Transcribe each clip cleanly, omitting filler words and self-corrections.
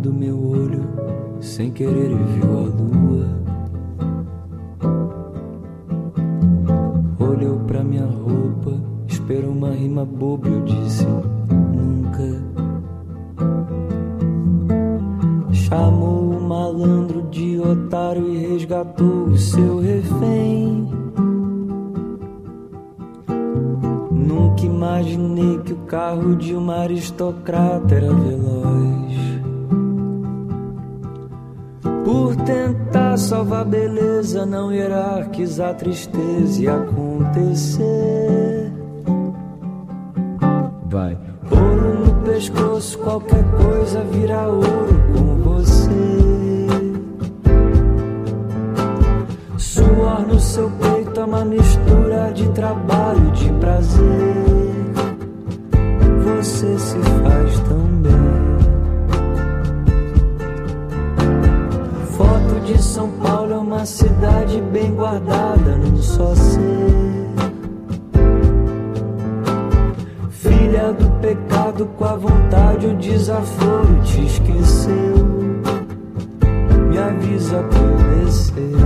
do meu olho, sem querer e viu a lua. Olhou pra minha roupa, esperou uma rima boba, eu disse nunca. Chamou o malandro de otário e resgatou o seu refém. Nunca imaginei que o carro de uma aristocrata era veloz. Por tentar salvar a beleza, não hierarquizar a tristeza e acontecer. Vai. Ouro no pescoço, qualquer coisa vira ouro com você. Suor no seu peito é uma mistura de trabalho e de prazer. Você se faz tão bem. Foto de São Paulo é uma cidade bem guardada num só ser. Filha do pecado, com a vontade, o desaforo te esqueceu. Me avisa quando descer.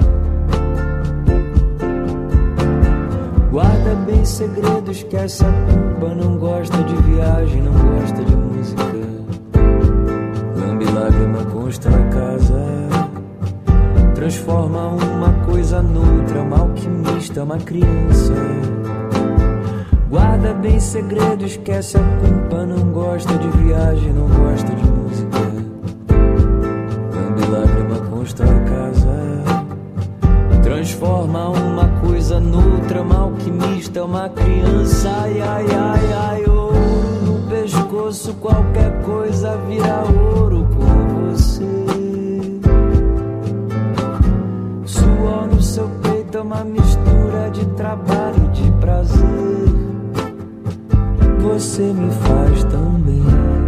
Guarda bem segredo, esquece a culpa. Não gosta de viagem, não gosta de música. Lambe lágrima, consta na casa. Transforma uma coisa noutra, uma alquimista, uma criança. Guarda bem segredo, esquece a culpa. Não gosta de viagem, não gosta de música. Lambe lágrima, consta na casa. Transforma uma coisa noutra, uma alquimista, uma criança. Ai, ai, ai, ai, ouro no pescoço, qualquer coisa vira ouro com você. Suor no seu peito é uma mistura de trabalho e de prazer. Você me faz tão bem.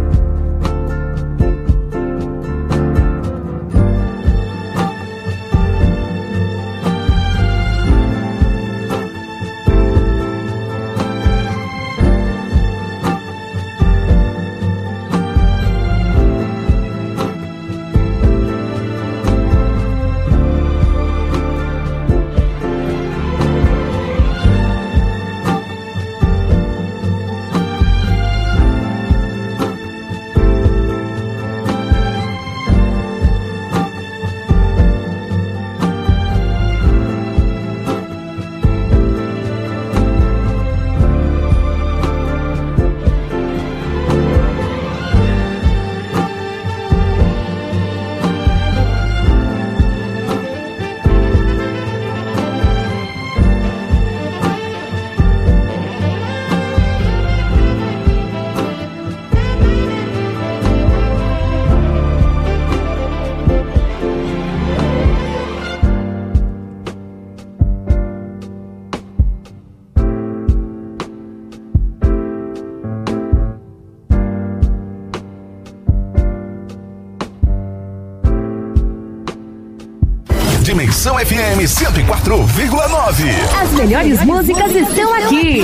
Dimensão FM 104,9. As melhores músicas estão aqui.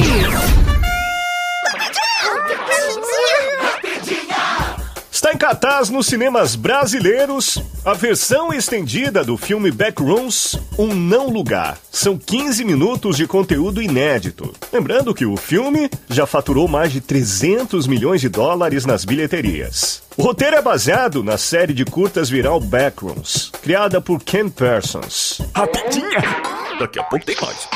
Está em cartaz nos cinemas brasileiros a versão estendida do filme Backrooms, Um Não Lugar. São 15 minutos de conteúdo inédito. Lembrando que o filme já faturou mais de 300 milhões de dólares nas bilheterias. O roteiro é baseado na série de curtas viral Backrooms, criada por Ken Parsons. Rapidinha! Daqui a pouco tem mais.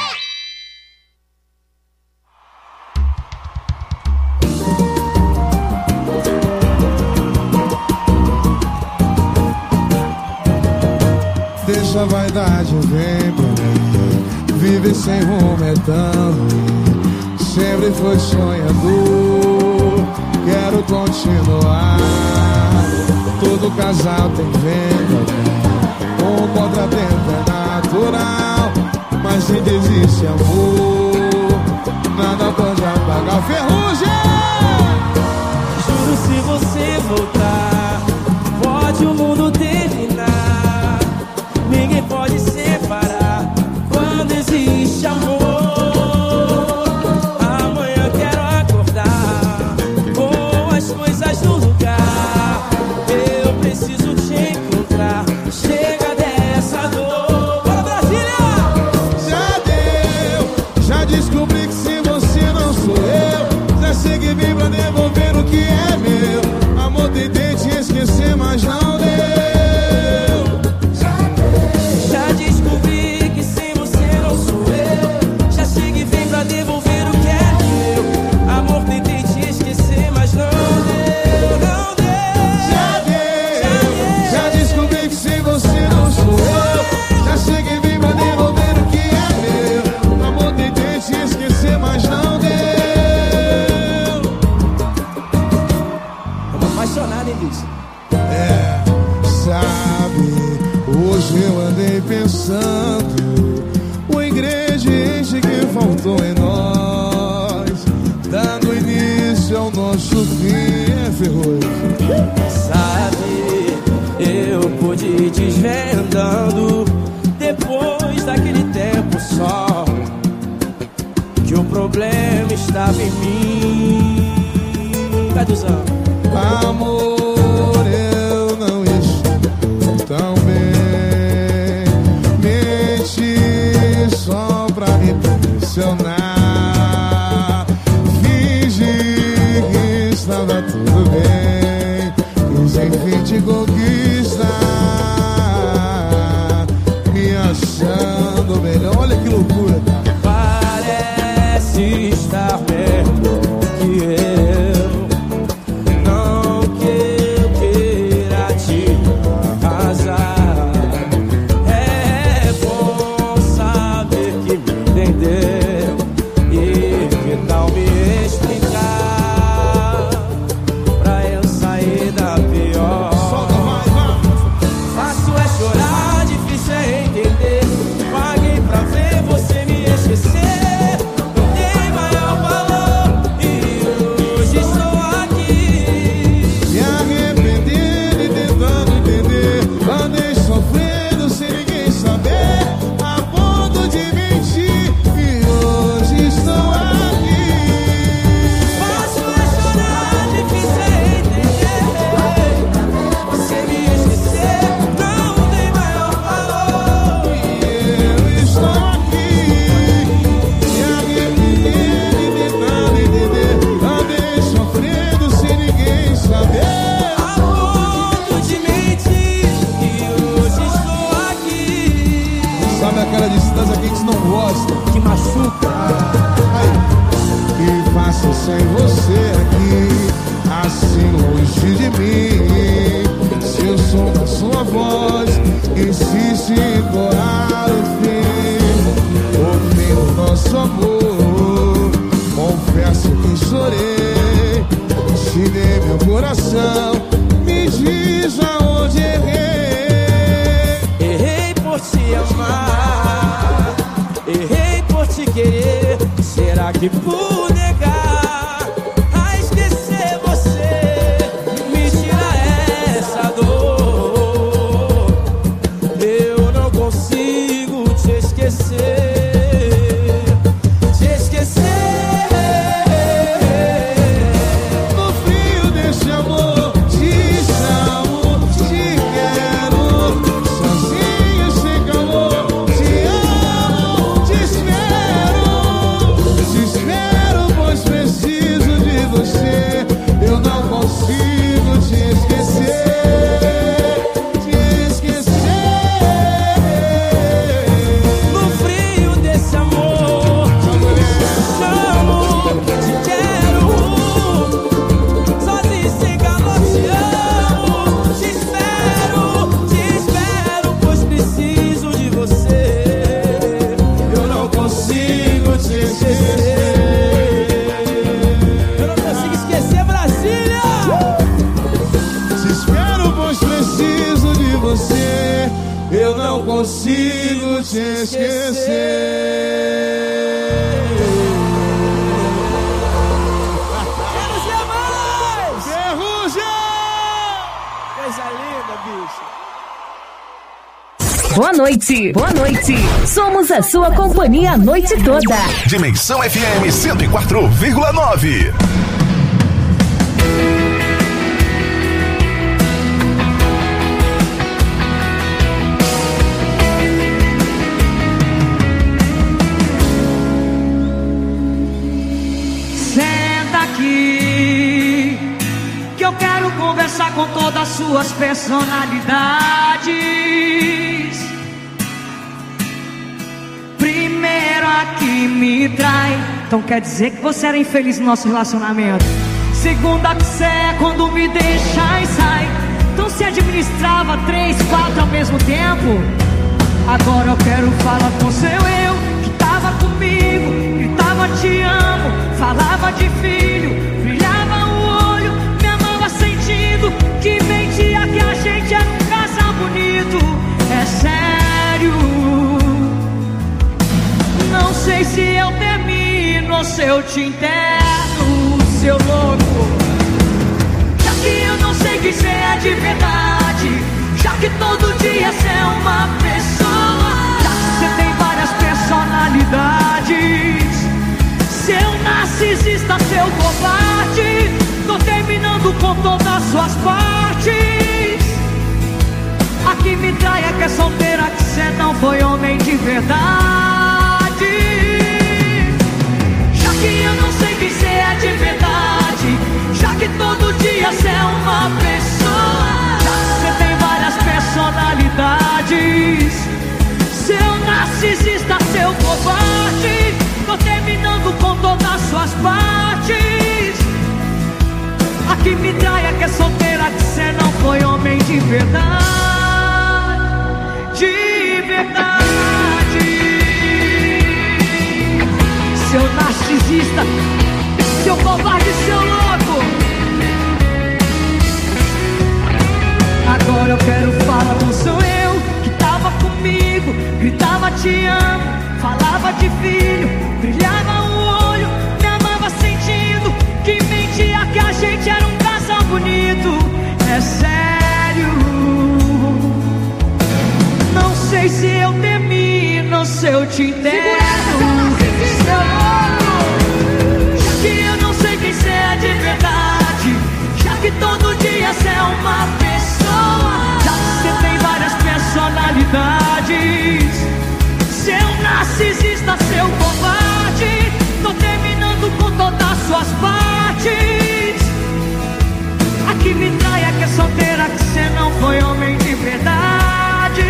Deixa a vaidade vir pra mim. Viver sem rumo é tão ruim. Sempre foi sonhador. Quero continuar. Todo casal tem venda. Um contratempo é natural. Mas se desiste amor, nada pode apagar. Ferrugem! Juro, se você voltar, pode o mundo terminar. Ninguém pode separar quando existe amor. Amanhã quero acordar com as coisas no lugar. Eu preciso te encontrar. Chega dessa dor. Bora, Brasília! Já descobri que se você não sou eu, já sei que vim pra devolver o que é meu. Amor, tentei te esquecer, mas não deu. Já descobri que sem você não sou eu, já sei que vim pra devolver o que é meu. Amor, tentei te esquecer, mas não deu, não deu. Já descobri que sem você não sou eu, já sei que vim pra devolver o que é meu. Amor, tentei te esquecer, mas não deu. Tô apaixonado, hein, bicho? Sabe, hoje eu andei pensando o ingrediente que faltou em nós, dando início ao nosso fim, ferrou. Sabe, eu pude ir desvendando depois daquele tempo só, que o problema estava em mim. Caduzão? Amor, eu não estou tão bem. Menti só pra me impressionar. Fingi que estava tudo bem. Quis enfim te conquistar, me achando melhor. Olha que loucura, cara. Parece estar perto que eu. Não que eu queira te arrasar. É bom saber que me entendeu e que tal me explicar pra eu sair da pior. Fácil é chorar, difícil é entender. Paguei pra ver você me esquecer. Não dei maior valor e hoje estou aqui. Me arrependendo e tentando entender. Andei sofrendo sem ninguém saber, a ponto de mentir, e hoje estou aqui. Fácil é chorar, difícil é entender. Você me esquecer, não dei maior valor. E eu estou aqui. Me arrependendo e tentando entender. Andei sofrendo sem ninguém saber. A ponto de mentir e hoje estou aqui. Sabe aquela distância que a gente não gosta? Que machuca. Que faço sem você aqui, assim longe de mim. Seu som da sua voz insiste em corar o fim. O fim do nosso amor. Confesso que chorei, te dei meu coração. Me diz aonde errei. Errei por te amar, errei por te querer. Será que por negar a esquecer você me tira essa dor? Eu não consigo te esquecer. Te esquecer. No frio desse amor, te chamo, te quero. Sozinho, sem calor, te amo, te espero. Te espero, pois preciso de você. Eu não consigo te esquecer. Te esquecer. No frio desse amor, chamo, te quero. Sozinho sem calor te amo. Te espero, pois preciso de você. Eu não consigo te esquecer. Eu não consigo esquecer Brasília. Te espero, pois preciso de você. Eu não consigo te esquecer. Quero jamais. Ferrugem! Coisa linda, bicho. Boa noite, boa noite. Somos a sua companhia a noite toda. Dimensão FM 104,9. suas personalidades. Primeiro a que me trai, então quer dizer que você era infeliz no nosso relacionamento. Segunda que cê é quando me deixa e sai, então se administrava 3, 4 ao mesmo tempo. Agora eu quero falar com seu eu, que tava comigo, gritava te amo, falava de filho, brilhava o olho, me amava sentindo, que mentia que a gente era um casal bonito. É sério, não sei se eu termino ou se eu te interno, seu louco. Já que eu não sei que cê é de verdade, já que todo dia cê é uma pessoa, já que cê tem várias personalidades, seu narcisista, seu covarde, tô terminando com todas as suas partes. A que me trai é que é solteira, que cê não foi homem de verdade. Já que eu não sei que cê é de verdade, já que todo dia cê é uma pessoa, já que cê tem várias personalidades, seu narcisista, seu covarde, tô terminando com todas as suas partes. A que me trai é que é solteira, que cê não foi homem de verdade. De verdade. Seu narcisista, seu covarde, seu louco. Agora eu quero falar com seu eu, que tava comigo, gritava te amo, falava de filho, brilhava o olho, me amava sentindo, que mentia que a gente era um casal bonito. É sério, não sei se eu termino ou se eu te interno, seu louco. Já que eu não sei quem cê é de verdade, já que todo dia cê é uma pessoa, já que cê tem várias personalidades, seu narcisista, seu covarde, tô terminando com todas as suas partes. A que me trai é que é solteira, que cê não foi homem de verdade.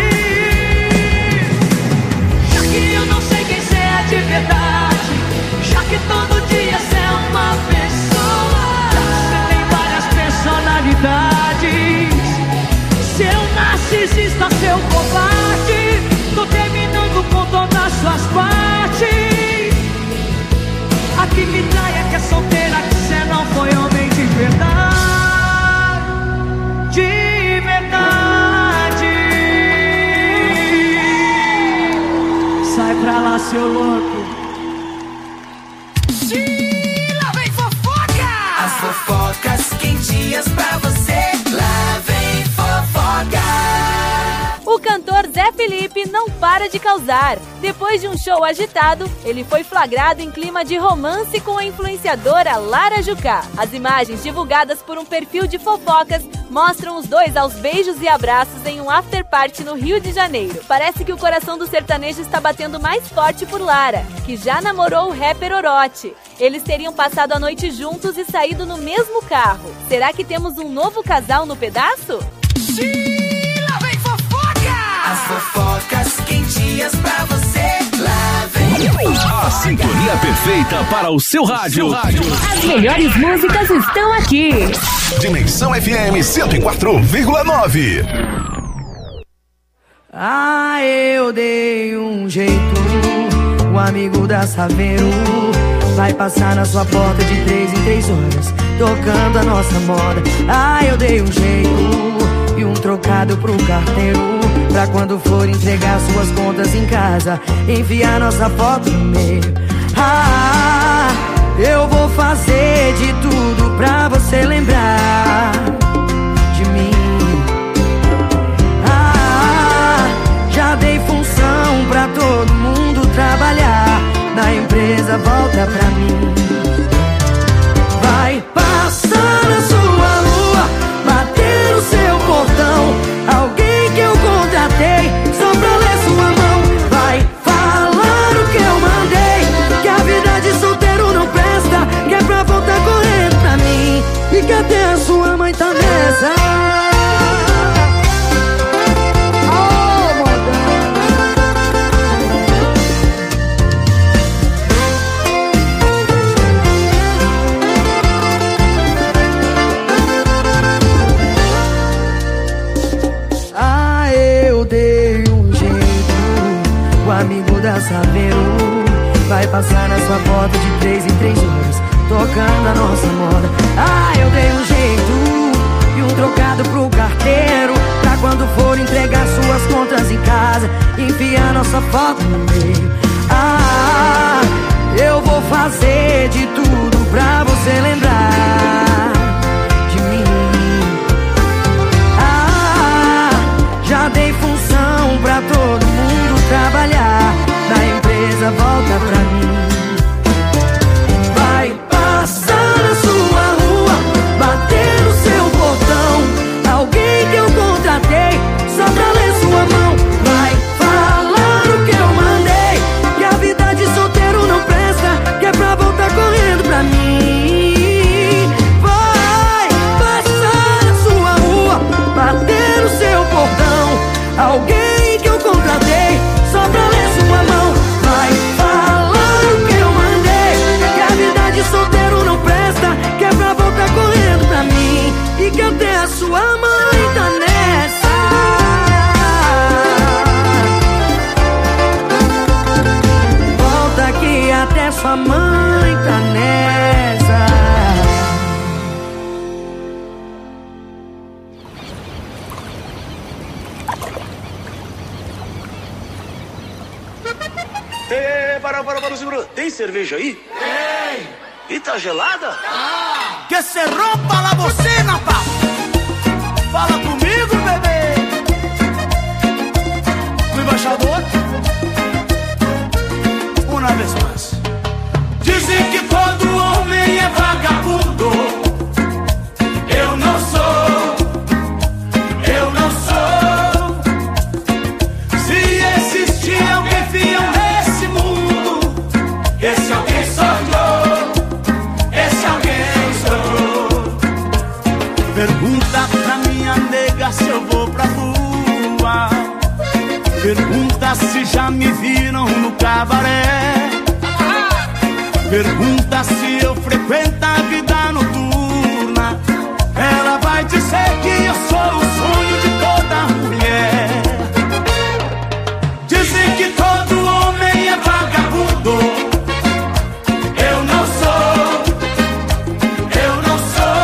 Já que eu não sei quem cê é de verdade, já que todo dia cê é uma pessoa, já que cê tem várias personalidades, seu narcisista, seu covarde, tô terminando com todas as suas partes. A que me trai é que é solteira, que cê não foi homem de verdade. De verdade. Sai pra lá, seu louco. Lá vem fofoca! As fofocas quentinhas pra você. Lá vem fofoca! O cantor Zé Felipe não para de causar. Depois de um show agitado, ele foi flagrado em clima de romance com a influenciadora Lara Jucá. As imagens divulgadas por um perfil de fofocas mostram os dois aos beijos e abraços em um after party no Rio de Janeiro. Parece que o coração do sertanejo está batendo mais forte por Lara, que já namorou o rapper Orochi. Eles teriam passado a noite juntos e saído no mesmo carro. Será que temos um novo casal no pedaço? Lá vem fofoca! As fofocas quentinhas pra você. Lá vem fofoca! A sintonia perfeita para o seu rádio. As melhores músicas estão aqui. Dimensão FM 104,9. Ah, eu dei um jeito. O amigo da Saveiro vai passar na sua porta de 3 em 3 horas, tocando a nossa moda. Ah, eu dei um jeito e um trocado pro carteiro, pra quando for entregar suas contas em casa, enviar nossa foto no meio. Ah, eu vou fazer de tudo pra você lembrar de mim. Ah, já dei função pra todo mundo trabalhar, na empresa volta pra mim. Vai passar na sua rua, bater no seu portão, alguém que eu contratei só pra ler sua mão. Vai falar o que eu mandei, que a vida de solteiro não presta, que é pra voltar correndo pra mim, e que até a sua mãe tá nessa. amigo da Saveiro vai passar na sua porta de 3 em 3 horas, tocando a nossa moda. Ah, eu dei um jeito e um trocado pro carteiro, pra quando for entregar suas contas em casa, enfiar nossa foto no meio. Ah, eu vou fazer de tudo pra você lembrar de mim. Ah, já dei função pra todo mundo trabalhar, da empresa volta pra mim. Vai passar na sua rua, bater no seu portão, alguém que eu contratei só pra ler sua mão. Vai falar o que eu mandei, que a vida de solteiro não presta, que é pra voltar correndo pra mim. Vai passar na sua rua, bater no seu portão, alguém que eu contratei só pra ler sua mão. Vai falar o que eu mandei, que a vida de solteiro não presta, que é pra voltar correndo pra mim, e que até a sua mãe tá nessa. Volta aqui, até sua mãe tá nessa. Para, segura. Tem cerveja aí? Tem. E tá gelada? Ah. Que se rompa la bocina, pa. Fala comigo, bebê. O embaixador. Uma vez mais. Dizem que todo homem é vagabundo. Eu não sou. Eu não sou. Se existir alguém fiel nesse mundo, esse alguém sou eu. Esse alguém sou eu. Pergunta pra minha nega se eu vou pra rua. Pergunta se já me viram no cabaré. Pergunta se eu frequento a vida noturna. Ela vai dizer que eu sou o sonho de toda mulher. Dizem que todo homem é vagabundo. Eu não sou. Eu não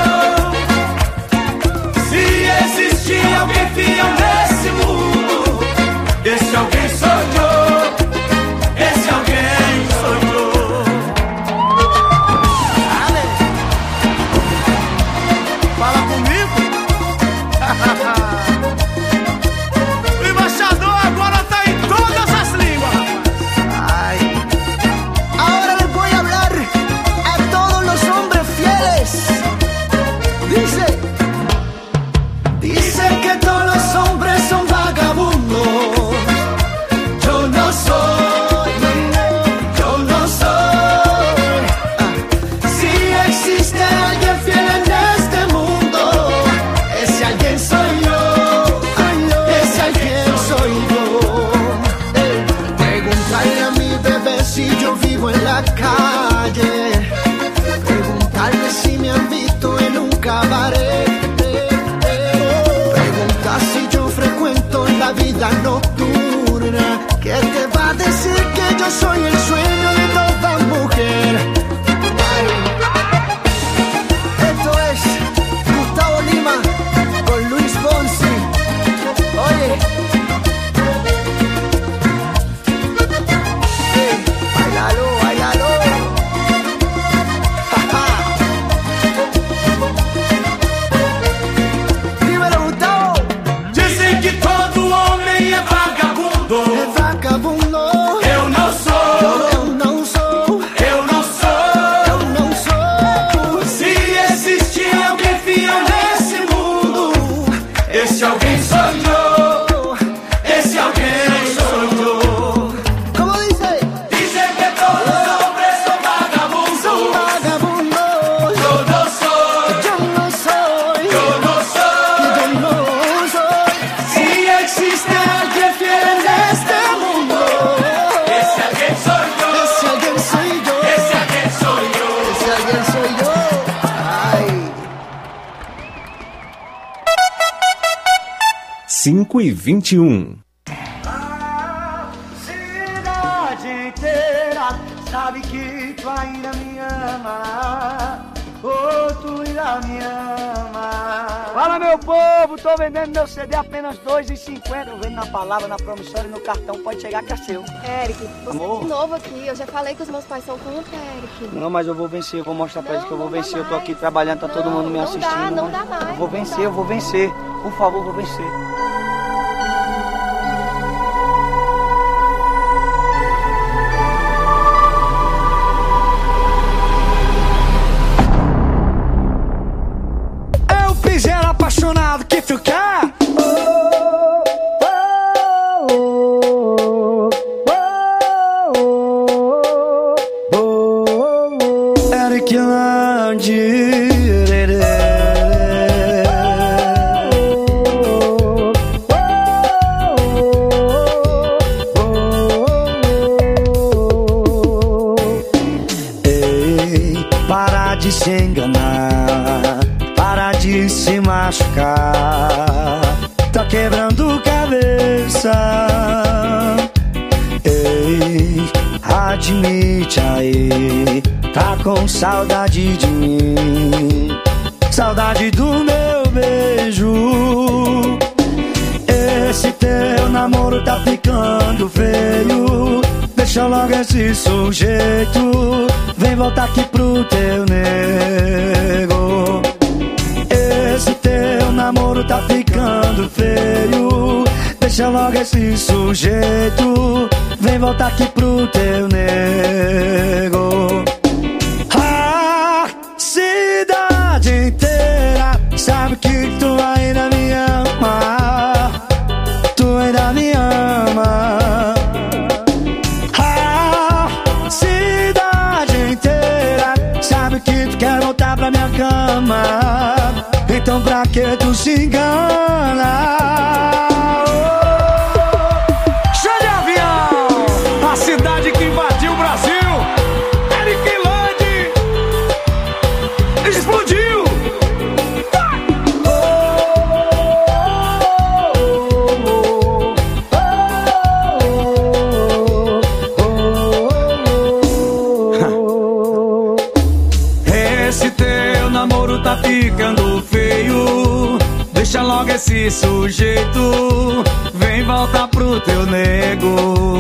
sou. Se existir alguém fiel nesse mundo, esse alguém sou eu. Esse alguém sou eu. Fala comigo. O embaixador agora tá em todas as línguas. Ay. Ahora les voy a hablar a todos los hombres fieles. Dice que todos los hombres son vagabundos. Yo no soy. Yo no soy. Si existe alguien fiel en este mundo, ese alguien soy yo. Ese alguien soy yo. Preguntarle a mi bebé si yo vivo en la calle. Preguntarle si me han visto en un cabaret. Preguntar si yo frecuento la vida nocturna. ¿Qué te va a decir que yo soy el sueño de toda mujer? Esto es Gustavo Lima con Luis Fonsi. Oye, bailalo, bailalo. Dímelo, Gustavo. Dicen que todo homem é vagabundo. É vagabundo. Eu não sou. Eu não sou. Eu não sou. Eu não sou. Se existir alguém fiel nesse mundo, esse alguém sou eu. Esse alguém sou eu. Como dice? Dicen que todos los hombres son vagabundos. Son vagabundos. Yo no soy. Yo no soy. Yo no soy. Yo no soy. Si existe alguien fiel en este mundo, ese alguien soy yo. Ese alguien soy yo. Ese alguien soy yo. Ese alguien soy yo. Ay. 5:21. Cidade Sabe que tu ainda me ama, oh, tu ainda me ama. Fala, meu povo, tô vendendo meu CD apenas R$2,50. Eu vendo na palavra, na promissória e no cartão, pode chegar que é seu. Eric, você Amor? é de novo aqui, eu já falei que os meus pais são contra, Eric. Não, mas eu vou vencer, eu vou mostrar pra eles que eu vou vencer. Eu tô aqui trabalhando, tá todo mundo me assistindo. Não dá mais. Eu vou vencer, eu vou vencer. Por favor, eu vou vencer. Era apaixonado que ficar. Eric Landi. Ei, para de se enganar, para de se machucar, tá quebrando cabeça. Ei, admite aí, tá com saudade de mim, saudade do meu beijo. Esse teu namoro tá ficando feio, deixa logo esse sujeito, vem voltar aqui pro teu nego. Esse teu namoro tá ficando feio, deixa logo esse sujeito, vem voltar aqui pro teu nego. A cidade inteira sabe que tu ainda me ama, tu ainda me ama. A cidade inteira sabe que tu quer voltar pra minha cama, então pra que tu se engana? Show de avião! A cidade que invadiu o Brasil, Eric Landi, explodiu! Esse teu namoro tá ficando feio, deixa logo esse sujeito, vem voltar pro teu nego.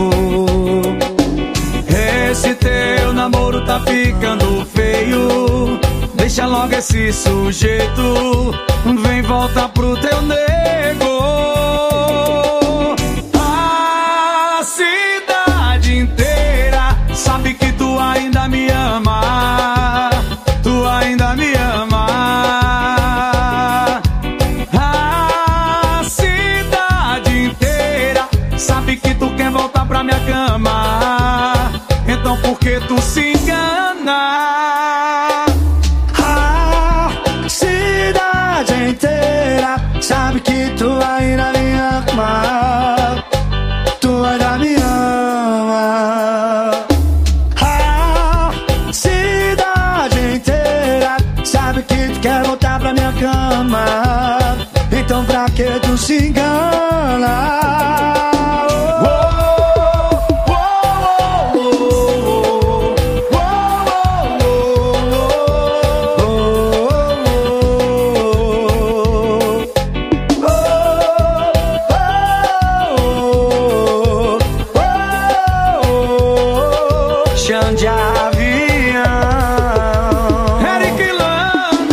Esse teu namoro tá ficando feio, deixa logo esse sujeito, vem voltar pro teu nego. A cidade inteira sabe que tu ainda me ama, tu ainda me ama. A cidade inteira sabe que tu quer voltar pra minha cama, então por que tu se engana? A cidade inteira sabe que tu ainda me ama, tu ainda me ama. A cidade inteira sabe que tu quer voltar pra minha cama, então pra que tu se engana? Chão de avião, Eric Landi.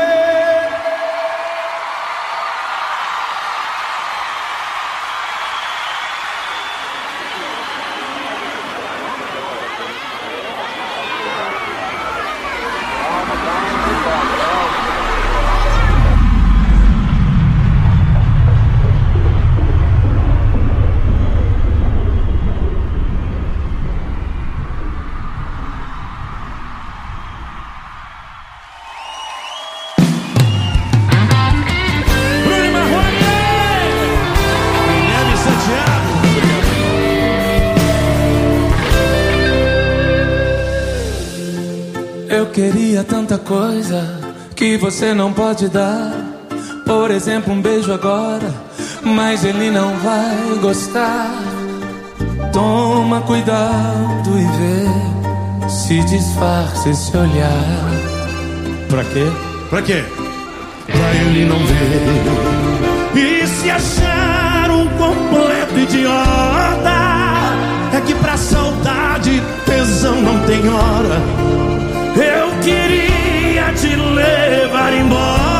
Eu queria tanta coisa que você não pode dar. Por exemplo, um beijo agora, mas ele não vai gostar. Toma cuidado e vê se disfarça esse olhar. Pra quê? Pra quê? Pra ele não ver e se achar um completo idiota. É que pra saudade tesão não tem hora. Eu queria te levar embora.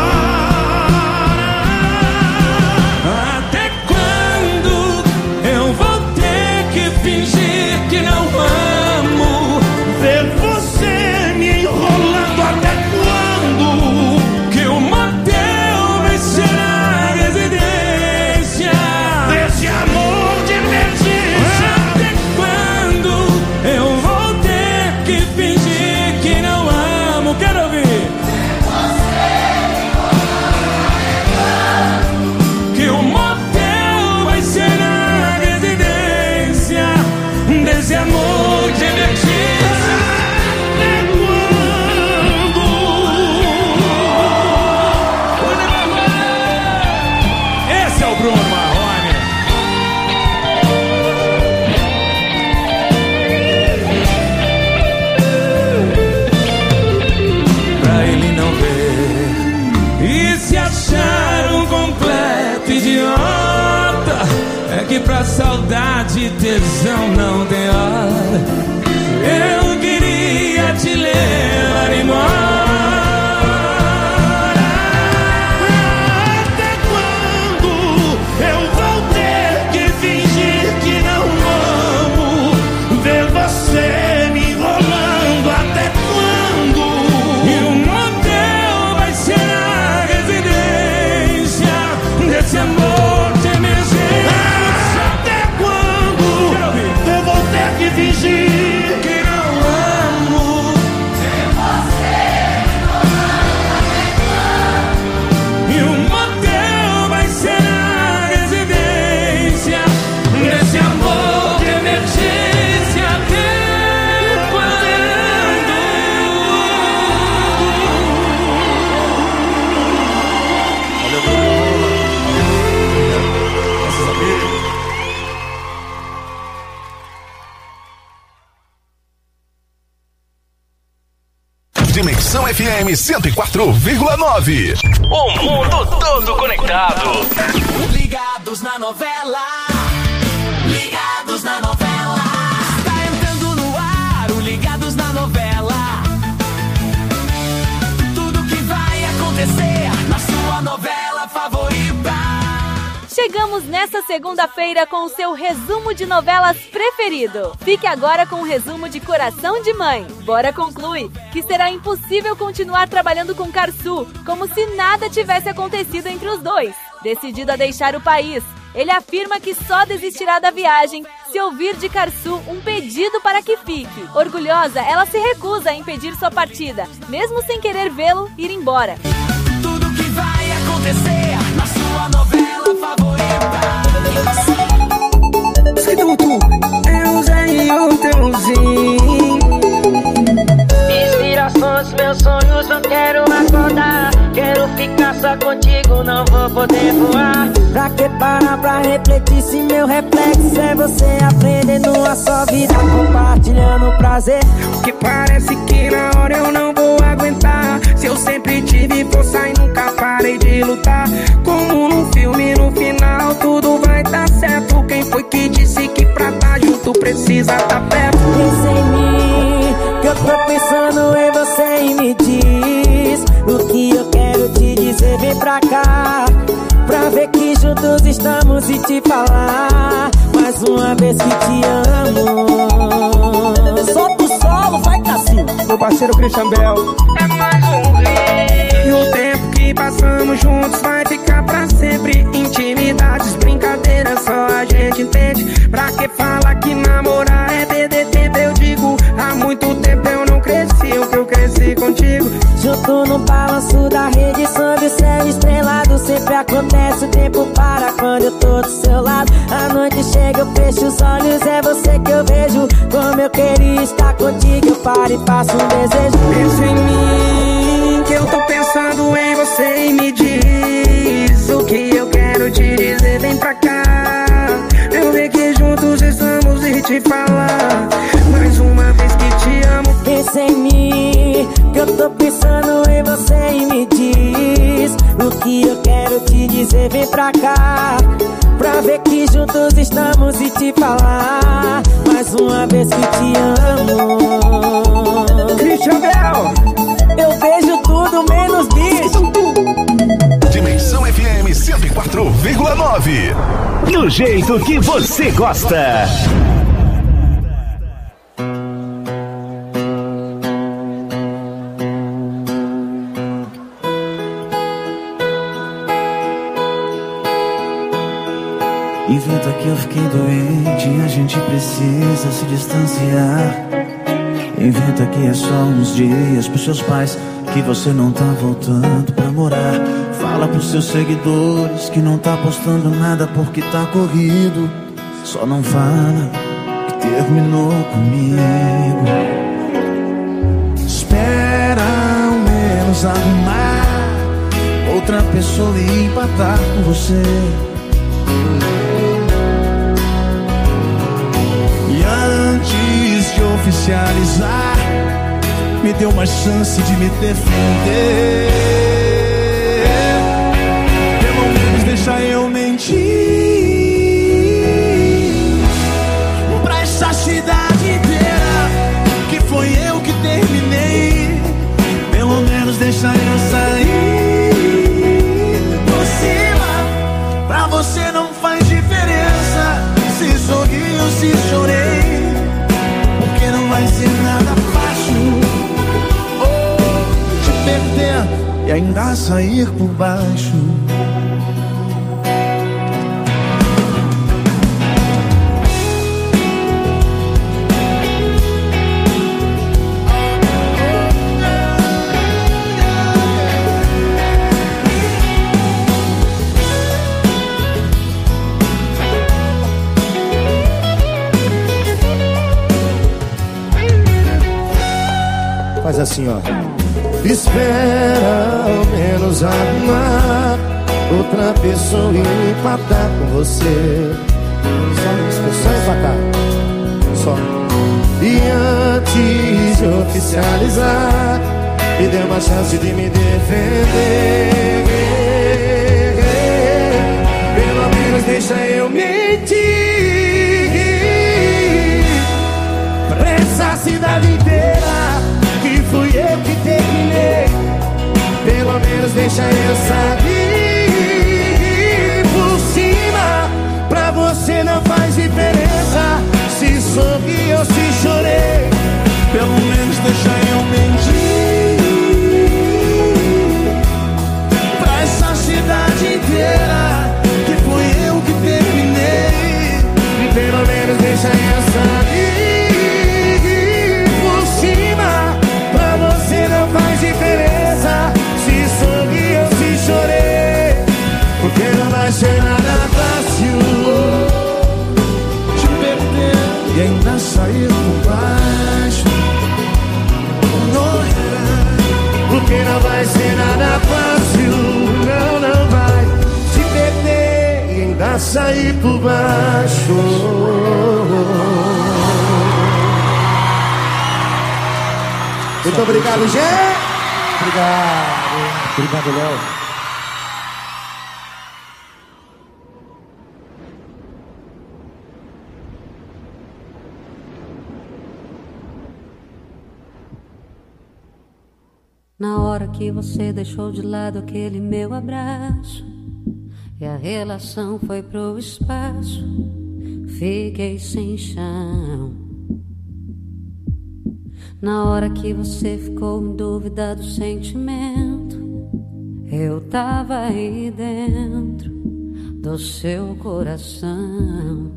Até quando eu vou ter que fingir que não amo? Ver você me enrolando. Até quando que o motel vai ser a residência desse amor de emergência? Até quando eu vou ter que fingir que não amo? Quero ouvir. Que o motel vai ser a residência desse amor de emergência. Esse é o Bruno Marrone. Pra ele não ver e se achar um completo idiota. É que pra saudade tesão não tem hora. Eu queria te levar embora. Até quando eu vou ter que fingir que não amo? Ver você me enrolando. Até quando? E o motel vai ser a residência desse amor de emergência. Até quando eu vou ter que fingir que não amo? ver você E o motel vai ser a residência desse amor de emergência. Até quando? Dimensão FM 104,9. O mundo todo conectado. Ligados na novela. Ligados na novela. Tá entrando no ar o Ligados na novela. Tudo que vai acontecer na sua novela favorita. Chegamos nesta segunda-feira com o seu resumo de novelas preferido. Fique agora com o resumo de Coração de Mãe. Bora conclui que será impossível continuar trabalhando com Karsu, como se nada tivesse acontecido entre os dois. Decidido a deixar o país, ele afirma que só desistirá da viagem se ouvir de Karsu um pedido para que fique. Orgulhosa, ela se recusa a impedir sua partida, mesmo sem querer vê-lo ir embora. Tudo que vai acontecer na sua novela favorita. Eu usei o teuzinho. Inspirações, meus sonhos, não quero acordar. Quero ficar só contigo, não vou poder voar. Pra que parar pra refletir se meu reflexo é você aprendendo a sua vida, compartilhando o prazer. Que parece que na hora eu não vou aguentar. Se eu sempre tive força e nunca parei de lutar. Como num filme, no final tudo vai dar certo. Quem foi que disse que pra tá junto precisa tá perto? Pensa em mim, que eu tô pensando em você e me diz o que eu quero te dizer, vem pra cá. Pra ver que juntos estamos e te falar mais uma vez que te amo. Solta o solo, vai Cassinho. Meu parceiro Christian Bell. É mais um rei. E o tempo que passamos juntos vai ficar pra sempre. Intimidades, brincadeiras, só a gente entende. Pra que fala que namorar é perder tempo? Eu digo, há muito tempo eu não cresci o que eu cresci contigo. Junto no balanço da rede, sob o céu estrelado. Sempre acontece, o tempo para quando eu tô do seu lado. A noite chega, eu fecho os olhos, é você que eu vejo. Como eu queria estar contigo, eu paro e faço um desejo. Pensa em mim, que eu tô pensando em você e me diz o que eu quero te dizer, vem pra cá. Eu ver que juntos estamos e te falar mais uma vez que te que eu quero te dizer, vem pra cá, pra ver que juntos estamos e te falar mais uma vez que te amo. Christian Bell, eu vejo tudo menos bicho. Dimensão FM 104,9. Do jeito que você gosta. Inventa que eu fiquei doente, a gente precisa se distanciar. Inventa que é só uns dias pros seus pais, que você não tá voltando pra morar. Fala pros seus seguidores que não tá postando nada porque tá corrido. Só não fala que terminou comigo. Espera ao menos arrumar outra pessoa e empatar com você. E antes de oficializar, me deu uma chance de me defender. Pelo menos deixa eu mentir pra essa cidade inteira que foi eu que terminei. Pelo menos deixa eu sair por cima. Pra você não faz diferença se sorri ou se chorei, porque não vai ser nada fácil te perder e ainda sair por baixo. Faz assim, ó. Espera ao menos arrumar outra pessoa e empatar com você. Só empatar. Só. E antes de oficializar, me dê uma chance de me defender. Pelo menos deixa eu mentir pra essa cidade inteira que fui eu que terminei. Pelo menos deixa eu sair por cima. Pra você não faz diferença se sorri ou se chorei. Pelo menos deixa eu mentir pra essa cidade inteira que fui eu que terminei. E pelo menos deixa eu sair por cima. Pra você não faz diferença se sorri ou se chorei, porque não vai ser nada fácil te perder e ainda sair por baixo. Porque não vai ser nada fácil, não, não vai te perder e ainda sair por baixo. Muito obrigado, gente. Obrigado. Obrigado, Léo. Na hora que você deixou de lado aquele meu abraço e a relação foi pro espaço, fiquei sem chão. Na hora que você ficou em dúvida do sentimento, eu tava aí dentro do seu coração.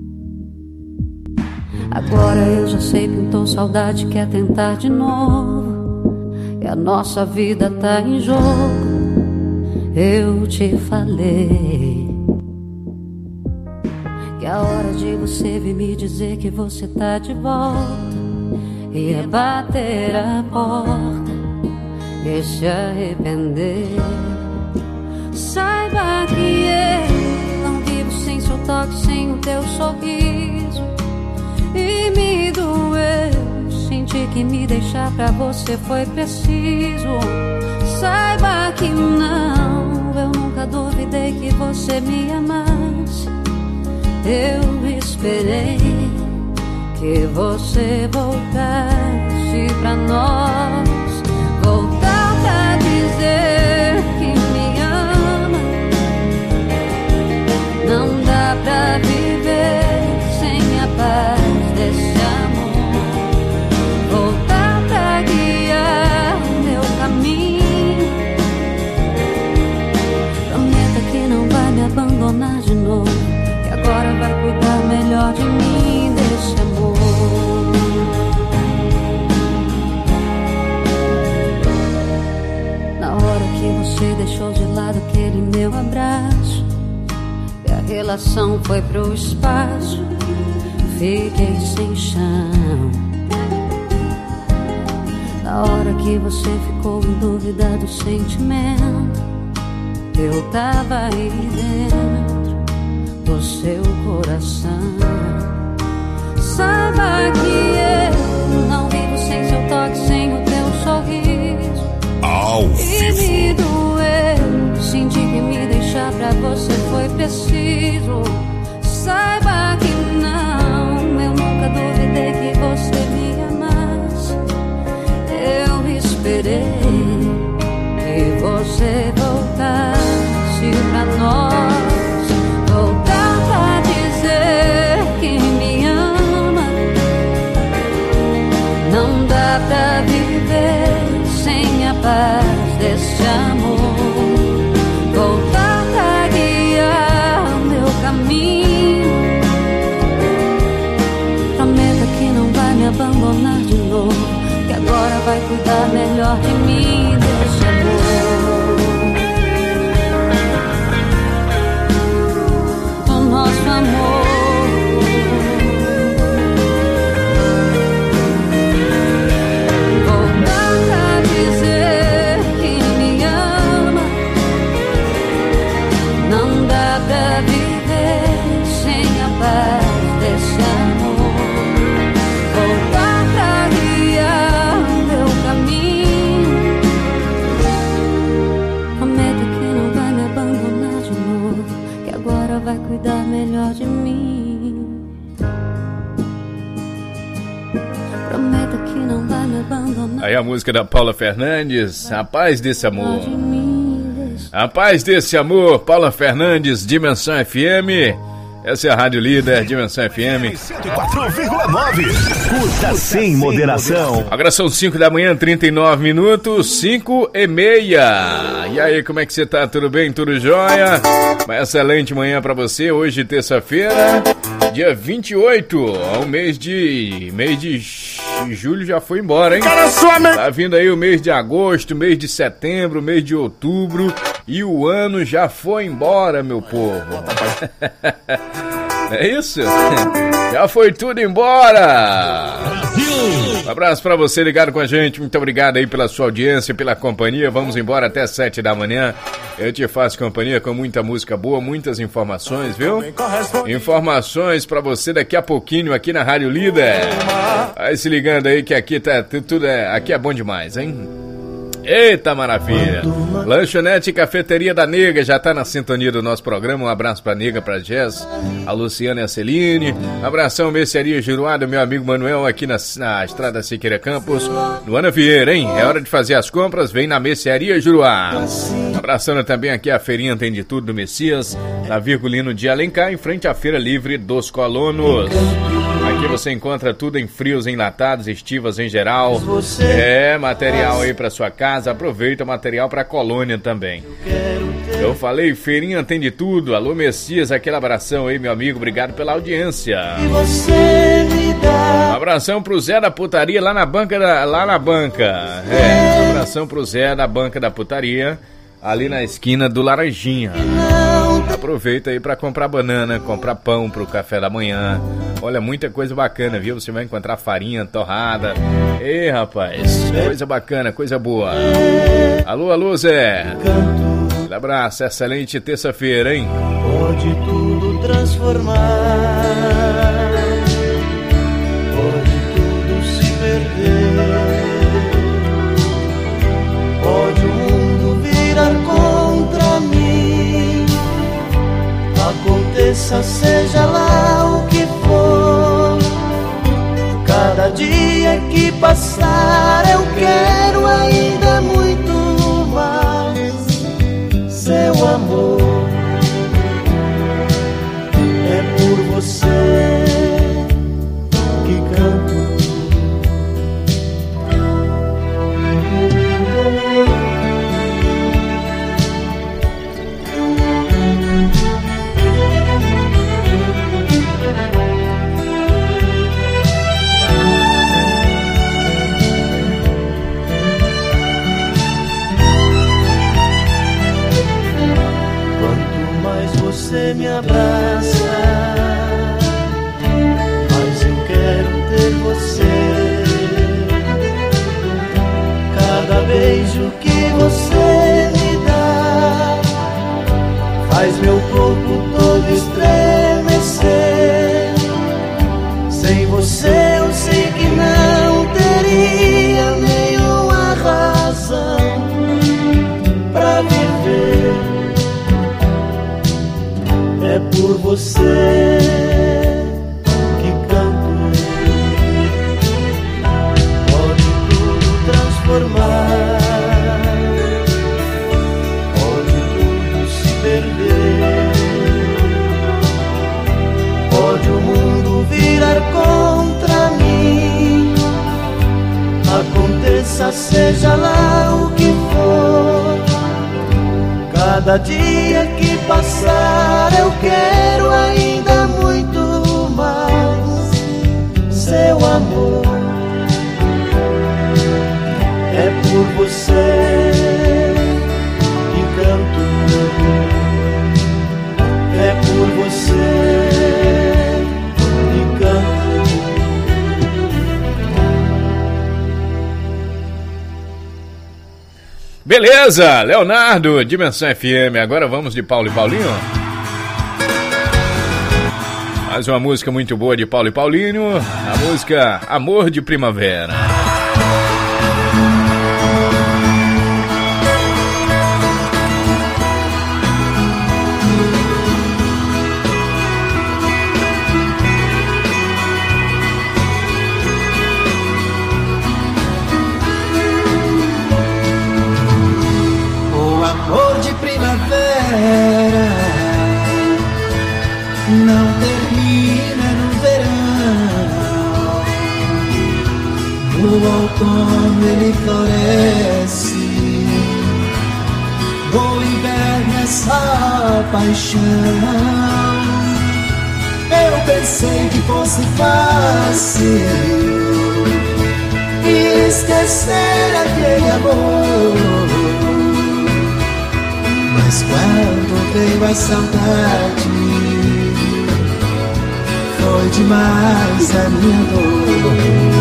Agora eu já sei, pintou saudade, quer tentar de novo, e a nossa vida tá em jogo. Eu te falei que a hora de você vir me dizer que você tá de volta ia bater a porta e se arrepender. Saiba que eu não vivo sem seu toque, sem o teu sorriso, e me doeu sentir que me deixar pra você foi preciso. Saiba que não, eu nunca duvidei que você me amasse. Eu esperei que você voltasse pra nós, voltar pra dizer que me ama. Não dá pra viver sem a paz desse amor, voltar pra guiar meu caminho. Prometa que não vai me abandonar de novo, que agora vai cuidar melhor de mim, desse amor. Na hora que você deixou de lado aquele meu abraço, e a relação foi pro espaço, fiquei sem chão. Na hora que você ficou em dúvida do sentimento, eu tava aí dentro do seu coração. Saiba que eu não vivo sem seu toque, sem o teu sorriso. Ao vivo. E me doeu, senti que me deixar pra você foi preciso. Saiba que não, eu nunca duvidei que você me amasse. Eu esperei que você voltasse pra nós, voltar pra dizer que me ama. Não dá pra viver sem a paz desse amor, voltar pra guiar meu caminho. Prometa que não vai me abandonar de novo, que agora vai cuidar melhor de mim, desse amor, do nosso amor. Voltar pra dizer que me ama. Não dá pra viver sem a paz desse amor, voltar pra guiar meu caminho. Prometa que não vai me abandonar de novo, que agora vai cuidar melhor de mim. Prometa que não vai me abandonar. Aí a música da Paula Fernandes, A Paz Desse Amor. A Paz Desse Amor, Paula Fernandes, Dimensão FM. Essa é a Rádio Líder, Dimensão FM 104,9. Curta sem moderação. Agora são 5 da manhã, 39 minutos, 5:30. E aí, como é que você tá? Tudo bem? Tudo jóia? Uma excelente manhã pra você. Hoje, terça-feira, dia 28. O mês de julho já foi embora, hein? Tá vindo aí o mês de agosto, mês de setembro, mês de outubro. E o ano já foi embora, meu povo. É isso? Já foi tudo embora. Um abraço pra você ligado com a gente. Muito obrigado aí pela sua audiência, pela companhia. Vamos embora até 7 da manhã. Eu te faço companhia com muita música boa, muitas informações, viu? Informações pra você daqui a pouquinho aqui na Rádio Líder. Vai se ligando aí que aqui tá tudo aqui é bom demais, hein? Eita maravilha! Lanchonete e Cafeteria da Nega já tá na sintonia do nosso programa. Um abraço pra Nega, pra Jess, a Luciana e a Celine. Abração, Mercearia Juruá, do meu amigo Manuel, aqui na Estrada Siqueira Campos, no Ana Vieira, hein? É hora de fazer as compras, vem na Mercearia Juruá. Abraçando também aqui a Feirinha Tem de Tudo do Messias, na Virgulino de Alencar, em frente à Feira Livre dos Colonos. Aqui você encontra tudo em frios, enlatados, estivas em geral. É, material aí pra sua casa. Aproveita o material pra colônia também. Eu falei, Feirinha Tem de Tudo. Alô, Messias, aquele abração aí, meu amigo. Obrigado pela audiência. Um abração pro Zé da Putaria lá na banca. É, um abração pro Zé da Banca da Putaria, ali na esquina do Laranjinha. Aproveita aí pra comprar banana, comprar pão pro café da manhã. Olha, muita coisa bacana, viu? Você vai encontrar farinha, torrada. Ei, rapaz, coisa bacana, coisa boa. Alô, alô, Zé. Um abraço, excelente terça-feira, hein? Pode tudo transformar, pode tudo se perder, pode o mundo virar contra mim. aconteça, seja lá o que for. Cada dia que passar eu quero ainda muito mais seu amor. É por você que canto. Você me abraça, mas eu quero ter você. Cada beijo que você me dá faz meu corpo todo estremecer. Sem você eu sei que não teria nenhuma razão pra viver. É por você que canto. Pode tudo transformar, pode tudo se perder, pode o mundo virar contra mim. Aconteça, seja lá o que for. Cada dia que passar eu quero ainda muito mais seu amor. É por você que canto. É por você que canto. Beleza, Leonardo, Dimensão FM. Agora vamos de Paulo e Paulinho. Mais uma música muito boa de Paulo e Paulinho. A música Amor de Primavera. Não termina no verão, no outono ele floresce, no inverno é só paixão. Eu pensei que fosse fácil esquecer aquele amor, mas quando veio a saudade, foi demais a minha dor.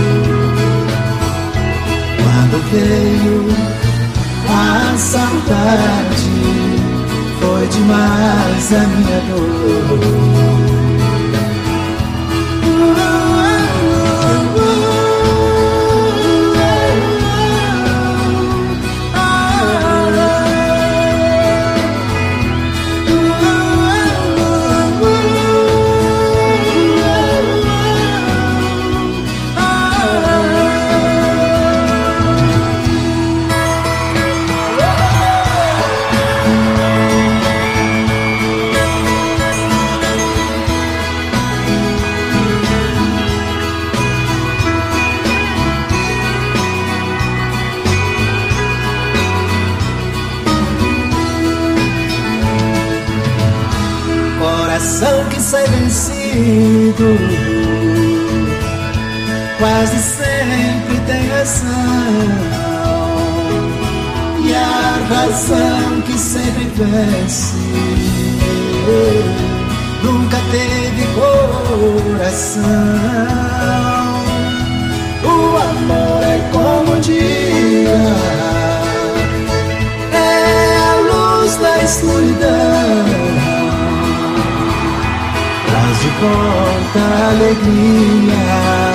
Quando veio a saudade, foi demais a minha dor. Coração que sai vencido quase sempre tem razão, e a razão que sempre vence nunca teve coração. O amor é como o dia, é a luz da escuridão, traz de volta a alegria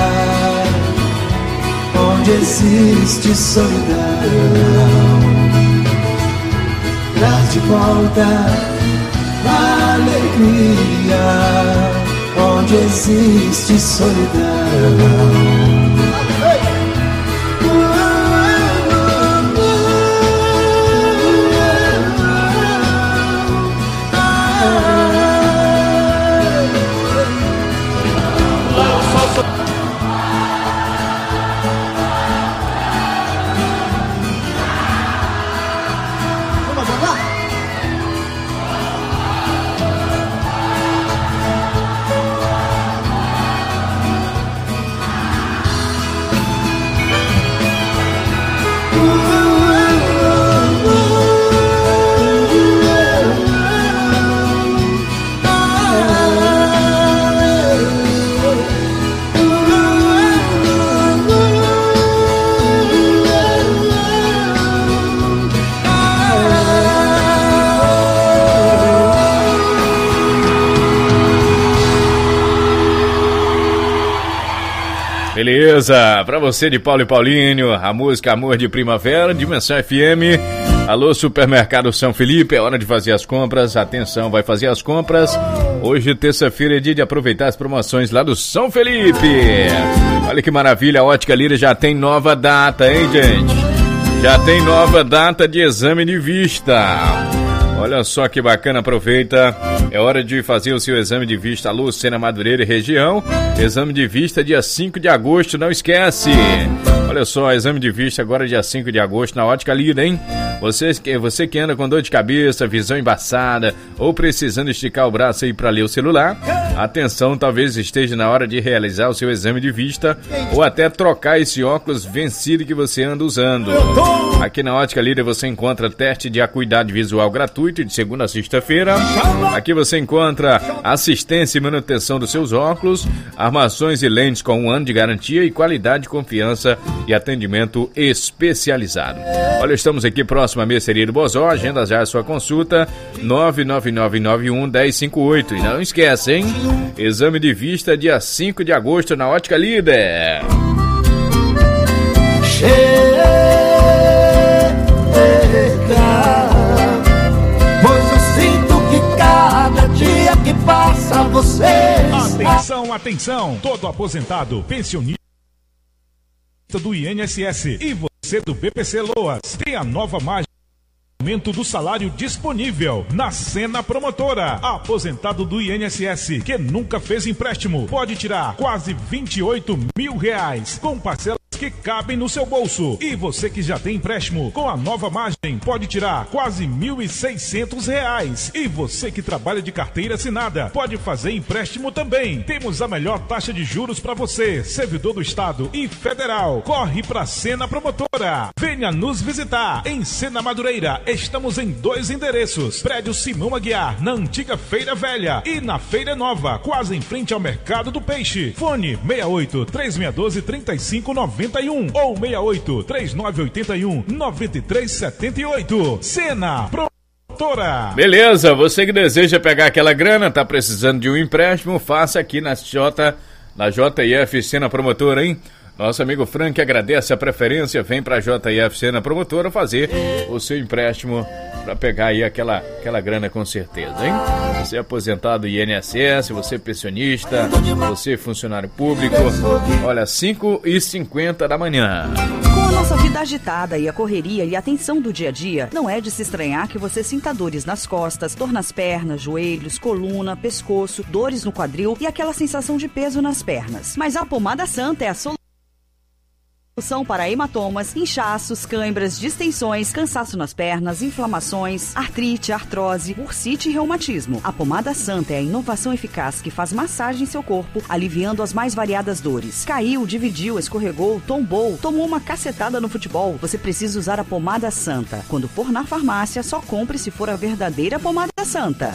onde existe solidão. Traz de volta a alegria alegria, onde existe solidão. Beleza, pra você de Paulo e Paulinho, a música Amor de Primavera, Dimensão FM. Alô, Supermercado São Felipe, é hora de fazer as compras. Atenção, vai fazer as compras. Hoje, terça-feira, é dia de aproveitar as promoções lá do São Felipe. Olha que maravilha, a Ótica Lira já tem nova data, hein, gente? Já tem nova data de exame de vista. Olha só que bacana, aproveita. É hora de fazer o seu exame de vista. Alô, Sena Madureira e região. Exame de vista dia 5 de agosto, não esquece. Olha só, exame de vista agora dia 5 de agosto na Ótica Lira, hein? Você que anda com dor de cabeça, visão embaçada ou precisando esticar o braço aí para ler o celular, atenção, talvez esteja na hora de realizar o seu exame de vista ou até trocar esse óculos vencido que você anda usando. Aqui na Ótica Lira você encontra teste de acuidade visual gratuito de segunda a sexta-feira. Aqui você encontra assistência e manutenção dos seus óculos, armações e lentes com 1 ano de garantia e qualidade, confiança e atendimento especializado. Olha, estamos aqui próximo à Mercearia do Bozó, agenda já a sua consulta, 99991-1058. E não esquece, hein? Exame de vista dia 5 de agosto na Ótica Líder. Chega, pois eu sinto que cada dia que passa você... Atenção, atenção! Todo aposentado, pensionista do INSS e você do BPC Loas tem a nova mágica aumento do salário disponível na Sena Promotora. Aposentado do INSS que nunca fez empréstimo pode tirar quase R$28 mil com parcelas que cabem no seu bolso. E você que já tem empréstimo, com a nova margem pode tirar quase R$1.600. E você que trabalha de carteira assinada pode fazer empréstimo também. Temos a melhor taxa de juros para você, servidor do Estado e Federal. Corre pra Sena Promotora. Venha nos visitar em Sena Madureira. Estamos em 2 endereços: Prédio Simão Aguiar, na antiga Feira Velha, e na Feira Nova, quase em frente ao Mercado do Peixe. Fone 68-3612-3591 ou 68-3981-9378. Sena Promotora. Beleza, você que deseja pegar aquela grana, tá precisando de um empréstimo, faça aqui na JF Sena Promotora, hein? Nosso amigo Frank agradece a preferência, vem pra JF Sena Promotora fazer o seu empréstimo pra pegar aí aquela grana com certeza, hein? Você é aposentado do INSS, você é pensionista, você é funcionário público, olha, 5h50 da manhã. Com a nossa vida agitada e a correria e a tensão do dia a dia, não é de se estranhar que você sinta dores nas costas, dor nas pernas, joelhos, coluna, pescoço, dores no quadril e aquela sensação de peso nas pernas. Mas a Pomada Santa é a solução para hematomas, inchaços, cãibras, distensões, cansaço nas pernas, inflamações, artrite, artrose, bursite e reumatismo. A Pomada Santa é a inovação eficaz que faz massagem em seu corpo, aliviando as mais variadas dores. Caiu, dividiu, escorregou, tombou, tomou uma cacetada no futebol. Você precisa usar a Pomada Santa. Quando for na farmácia, só compre se for a verdadeira Pomada Santa.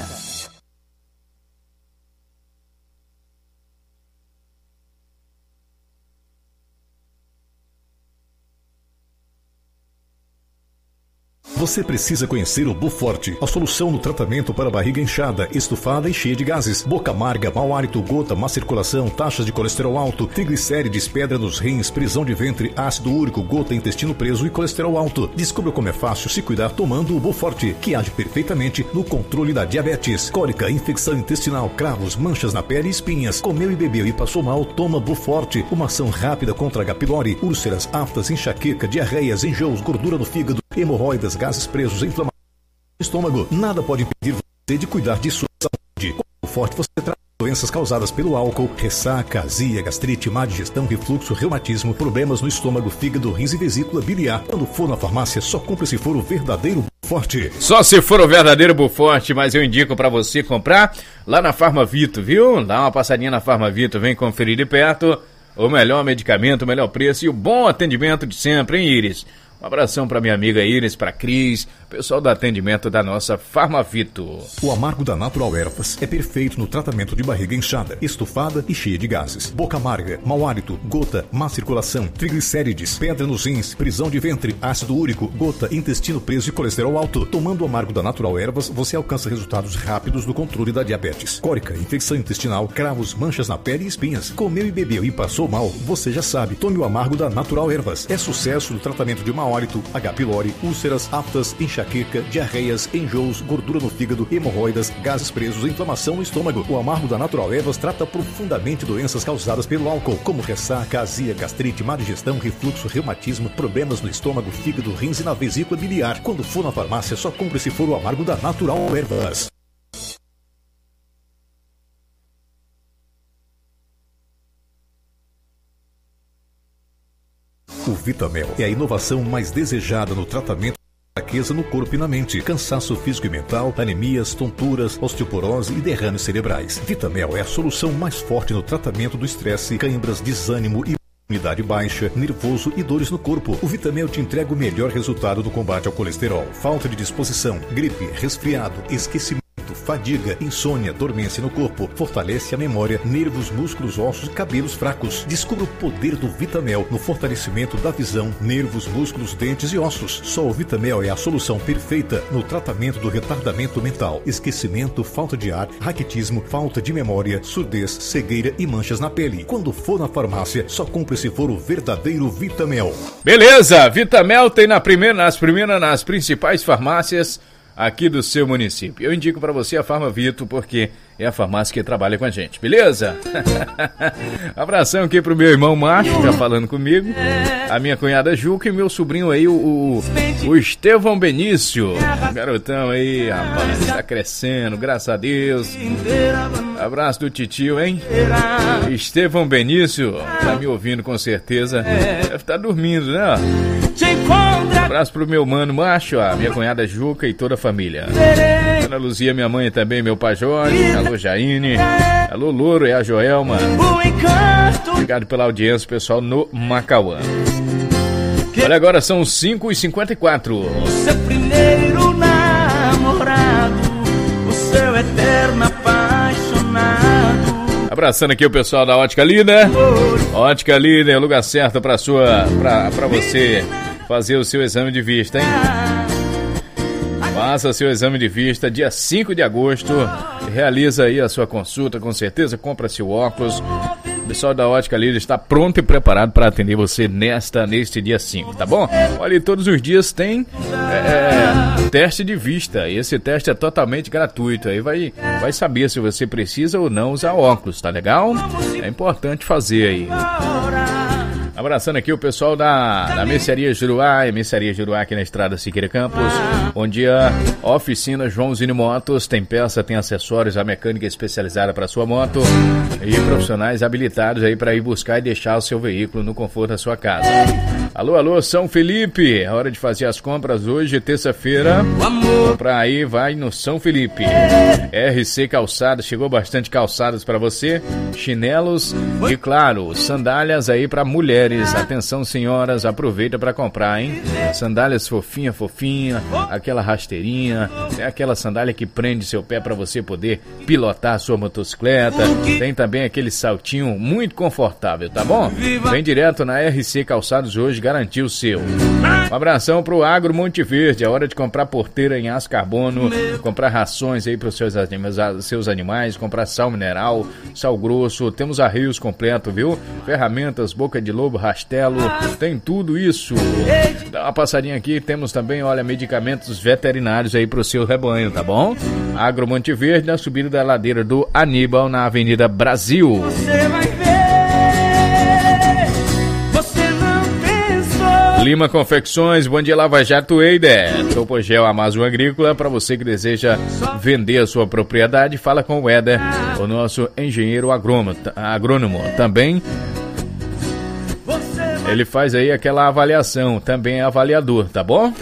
Você precisa conhecer o Buforte, a solução no tratamento para barriga inchada, estufada e cheia de gases, boca amarga, mau hálito, gota, má circulação, taxas de colesterol alto, triglicérides, pedra nos rins, prisão de ventre, ácido úrico, gota, intestino preso e colesterol alto. Descubra como é fácil se cuidar tomando o Buforte, que age perfeitamente no controle da diabetes, cólica, infecção intestinal, cravos, manchas na pele e espinhas. Comeu e bebeu e passou mal, toma Buforte, uma ação rápida contra H. pylori, úlceras, aftas, enxaqueca, diarreias, enjoos, gordura no fígado, hemorroidas, gases presos, inflamação no estômago. Nada pode impedir você de cuidar de sua saúde. Com o Buforte você trata doenças causadas pelo álcool, ressaca, azia, gastrite, má digestão, refluxo, reumatismo, problemas no estômago, fígado, rins e vesícula biliar. Quando for na farmácia, só compre se for o verdadeiro Buforte. Só se for o verdadeiro Buforte, mas eu indico pra você comprar lá na Farmavito, viu? Dá uma passadinha na Farmavito, vem conferir de perto o melhor medicamento, o melhor preço e o bom atendimento de sempre, hein, Iris? Um abração pra minha amiga Iris, pra Cris, pessoal do atendimento da nossa Farmavito. O amargo da Natural Ervas é perfeito no tratamento de barriga inchada, estufada e cheia de gases, boca amarga, mau hálito, gota, má circulação, triglicérides, pedra nos rins, prisão de ventre, ácido úrico, gota, intestino preso e colesterol alto. Tomando o amargo da Natural Ervas, você alcança resultados rápidos no controle da diabetes, cólica, infecção intestinal, cravos, manchas na pele e espinhas. Comeu e bebeu e passou mal, você já sabe. Tome o amargo da Natural Ervas. É sucesso no tratamento de mau hálito, H. pylori, úlceras, aftas, enxaqueca, diarreias, enjoos, gordura no fígado, hemorroidas, gases presos, inflamação no estômago. O amargo da Natural Ervas trata profundamente doenças causadas pelo álcool, como ressaca, azia, gastrite, má digestão, refluxo, reumatismo, problemas no estômago, fígado, rins e na vesícula biliar. Quando for na farmácia, só compre se for o amargo da Natural Ervas. O Vitamel é a inovação mais desejada no tratamento de fraqueza no corpo e na mente, cansaço físico e mental, anemias, tonturas, osteoporose e derrames cerebrais. Vitamel é a solução mais forte no tratamento do estresse, cãibras, desânimo e imunidade baixa, nervoso e dores no corpo. O Vitamel te entrega o melhor resultado no combate ao colesterol, falta de disposição, gripe, resfriado, esquecimento, fadiga, insônia, dormência no corpo, fortalece a memória, nervos, músculos, ossos e cabelos fracos. Descubra o poder do Vitamel no fortalecimento da visão, nervos, músculos, dentes e ossos. Só o Vitamel é a solução perfeita no tratamento do retardamento mental, esquecimento, falta de ar, raquitismo, falta de memória, surdez, cegueira e manchas na pele. Quando for na farmácia, só compre se for o verdadeiro Vitamel. Beleza, Vitamel tem nas principais farmácias aqui do seu município. Eu indico pra você a Farmavito, porque é a farmácia que trabalha com a gente, beleza? Abração aqui pro meu irmão Macho, já falando comigo, a minha cunhada Juca e meu sobrinho aí, o Estevão Benício. Garotão aí, rapaz, tá crescendo, graças a Deus. Abraço do titio, hein? Estevão Benício, tá me ouvindo com certeza. Deve estar dormindo, né? Abraço pro meu mano Macho, a minha cunhada Juca e toda a família. Ana Luzia, minha mãe também, meu pai Jorge. Alô, Jaine. Alô, Louro e a Joelma. Obrigado pela audiência, pessoal, no Macauã. Olha, agora são 5h54. O seu primeiro namorado, o seu eterno apaixonado. Abraçando aqui o pessoal da Ótica Lina. Ótica Lina é o lugar certo pra você fazer o seu exame de vista, hein? Faça seu exame de vista dia 5 de agosto. Realiza aí a sua consulta, com certeza. Compra seu óculos. O pessoal da Ótica Lina está pronto e preparado para atender você neste dia 5, tá bom? Olha, todos os dias tem teste de vista. E esse teste é totalmente gratuito. Aí vai saber se você precisa ou não usar óculos, tá legal? É importante fazer aí. Abraçando aqui o pessoal da Mercearia Juruá, Mercearia Juruá aqui na estrada Siqueira Campos. Bom dia, oficina Joãozinho Motos, tem peça, tem acessórios, a mecânica especializada para sua moto e profissionais habilitados aí para ir buscar e deixar o seu veículo no conforto da sua casa. Alô, São Felipe, é hora de fazer as compras hoje, terça-feira. Comprar aí, vai no São Felipe. RC Calçados, chegou bastante calçados para você, chinelos e, claro, sandálias aí para mulheres. Atenção, senhoras, aproveita para comprar, hein? Sandálias fofinha, aquela rasteirinha, é aquela sandália que prende seu pé para você poder pilotar a sua motocicleta. Tem também aquele saltinho muito confortável, tá bom? Vem direto na RC Calçados hoje, garantir o seu. Um abração pro Agro Monte Verde, é hora de comprar porteira em aço carbono, comprar rações aí pros seus animais, comprar sal mineral, sal grosso, temos arreios completo, viu? Ferramentas, boca de lobo, rastelo, tem tudo isso. Dá uma passadinha aqui, temos também, olha, medicamentos veterinários aí pro seu rebanho, tá bom? Agro Monte Verde, na subida da ladeira do Aníbal, na Avenida Brasil. Você vai ver, você não pensou. Lima Confecções, bom dia, Lava Jato Eider. Topogel Amazon Agrícola, para você que deseja vender a sua propriedade, fala com o Éder, o nosso engenheiro agrônomo. Também ele faz aí aquela avaliação, também é avaliador, tá bom?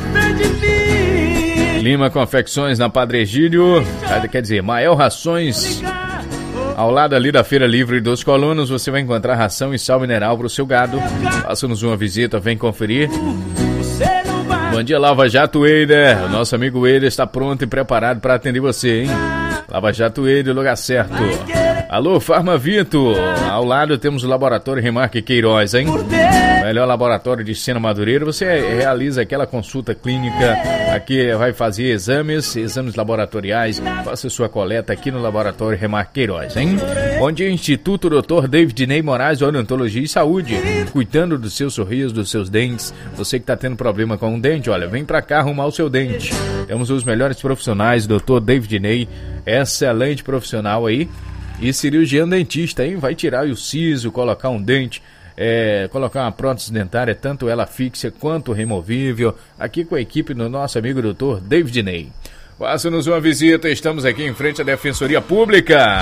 Lima Confecções na Padre Egídio, quer dizer, Mael Rações, ao lado ali da Feira Livre dos Colonos, você vai encontrar ração e sal mineral para o seu gado. Faça-nos uma visita, vem conferir. Bom dia, Lava Jato Eider. O nosso amigo Eider está pronto e preparado para atender você, hein? Lava Jato Eider, lugar certo. Alô, Farmavito. Ao lado temos o Laboratório Remarque Queiroz, hein? Melhor laboratório de Sena Madureira. Você realiza aquela consulta clínica. Aqui vai fazer exames laboratoriais. Faça sua coleta aqui no Laboratório Remarque Queiroz, hein? Bom dia, Instituto Dr. David Ney Moraes, Odontologia e Saúde. Cuidando do seu sorriso, dos seus dentes. Você que está tendo problema com um dente, olha, vem pra cá arrumar o seu dente. Temos os melhores profissionais, Dr. David Ney, excelente profissional aí. E cirurgião dentista, hein? Vai tirar o siso, colocar um dente, colocar uma prótese dentária, tanto ela fixa quanto removível, aqui com a equipe do nosso amigo Dr. David Ney. Faça-nos uma visita, estamos aqui em frente à Defensoria Pública.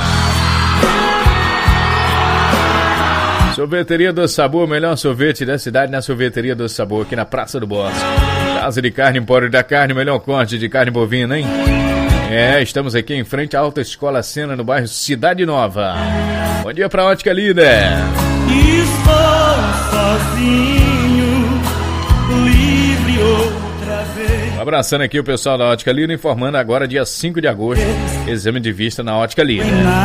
Sorveteria do Sabor, melhor sorvete da cidade na Sorveteria do Sabor, aqui na Praça do Bosque. Casa de Carne, Empório da Carne, melhor corte de carne bovina, hein? Estamos aqui em frente à Alta Escola Sena, no bairro Cidade Nova. Bom dia pra Ótica Líder. Estou sozinho, livre outra vez. Abraçando aqui o pessoal da Ótica Líder, informando agora, dia 5 de agosto, exame de vista na Ótica Líder.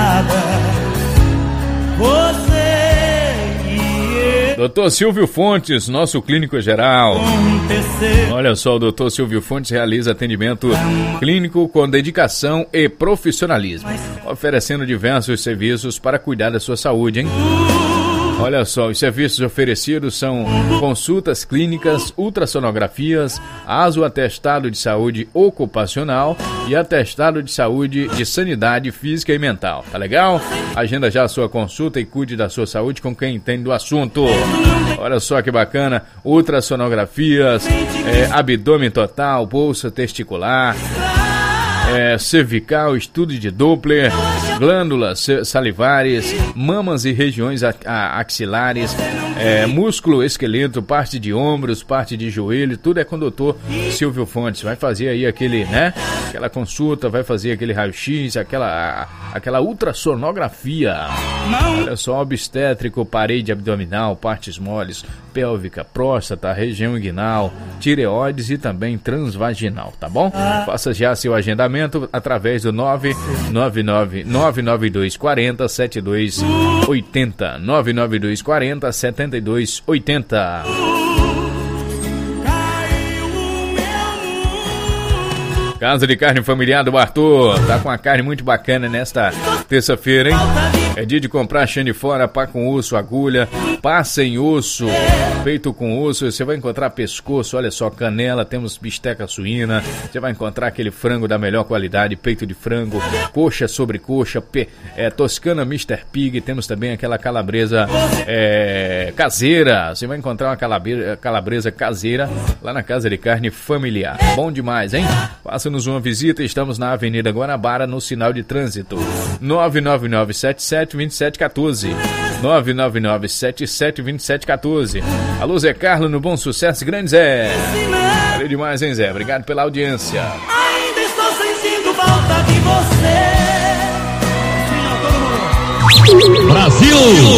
Doutor Silvio Fontes, nosso clínico geral. Olha só, o doutor Silvio Fontes realiza atendimento clínico com dedicação e profissionalismo, oferecendo diversos serviços para cuidar da sua saúde, hein? Olha só, os serviços oferecidos são consultas clínicas, ultrassonografias, ASO atestado de saúde ocupacional e atestado de saúde de sanidade física e mental. Tá legal? Agenda já a sua consulta e cuide da sua saúde com quem entende do assunto. Olha só que bacana, ultrassonografias, abdômen total, bolsa testicular, cervical, estudo de Doppler, glândulas salivares, mamas e regiões axilares, músculo, esqueleto, parte de ombros, parte de joelho, tudo é com o doutor Silvio Fontes. Vai fazer aí aquela consulta, vai fazer aquele raio-x, aquela ultrassonografia. Olha só, obstétrico, parede abdominal, partes moles, pélvica, próstata, região inguinal, tireoides e também transvaginal, tá bom? Faça já seu agendamento através do 99240-7280, 99240-7280. Casa de Carne Familiar do Arthur, tá com uma carne muito bacana nesta terça-feira, hein? É dia de comprar chã de fora, pá com osso, agulha, pá sem osso, peito com osso, você vai encontrar pescoço, olha só, canela, temos bisteca suína, você vai encontrar aquele frango da melhor qualidade, peito de frango, coxa sobre coxa, toscana Mr. Pig, temos também aquela calabresa caseira, você vai encontrar uma calabresa caseira lá na Casa de Carne Familiar. Bom demais, hein? Faça-nos uma visita, estamos na Avenida Guanabara, no sinal de trânsito, 999772714, 999772714. Alô, Zé Carlos, no Bom Sucesso, grande Zé. Valeu demais, hein, Zé? Obrigado pela audiência. Ainda estou sentindo falta de você. Brasil!